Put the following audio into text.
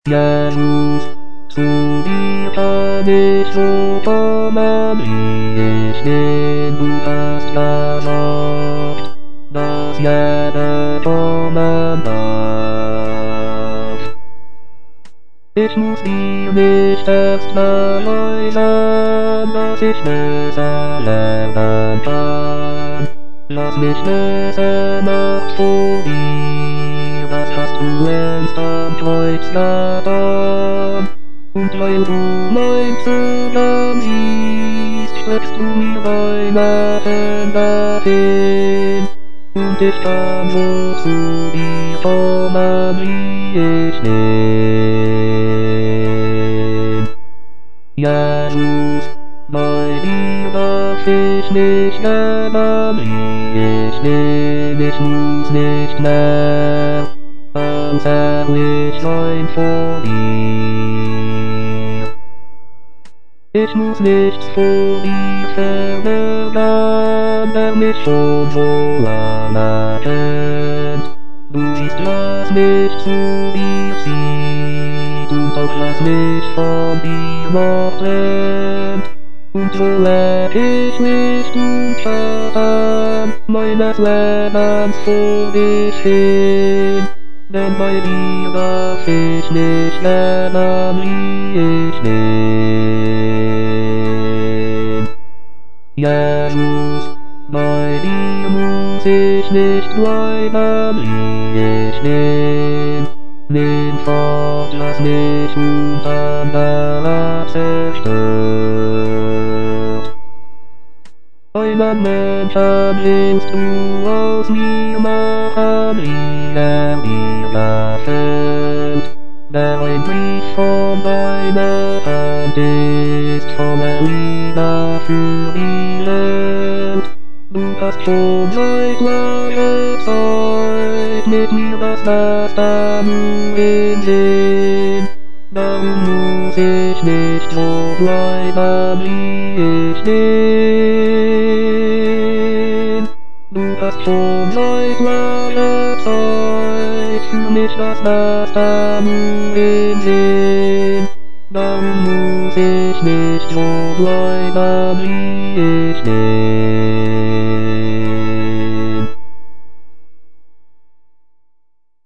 Jesus, zu dir kann ich so kommen, wie ich bin. Du hast gesagt, dass jeder kommen darf. Ich muss dir nicht erst mal äußern, dass ich besser lernen kann. Lass mich lesen Nacht vor dir, das hast du längst am Kreuz getan. Und weil du mein Zögern siehst, streckst du mir deine Hände hin. Und ich kann so zu dir kommen, wie ich bin. Jesus, bei dir darf ich mich nennen, wie ich bin. Ich muss nicht mehr als herrlich sein vor dir. Ich muss nichts vor dir verbergen, der mich schon so lange kennt. Du siehst, was mich zu dir zieht, und auch was mich von dir noch trennt. Und so leg ich Licht und Schatten meines Lebens vor dich hin. Denn bei dir darf ich mich lernen, wie ich bin. Jesus, bei dir muss ich nicht bleiben, wie ich bin. Nimm fort, was mich untereinander zerstört. Einen Menschen willst du aus mir machen, wie er dir gefällt. Der ein Brief von deiner Hand ist, voller Liebe für die Welt. Du hast schon seit langer Zeit mit mir das Beste nur im Sinn. Darum muss ich nicht so bleiben, wie ich bin. Du hast schon seit langer Zeit für mich das Beste nur im Sinn. Darum muss ich nicht so bleiben, wie ich bin.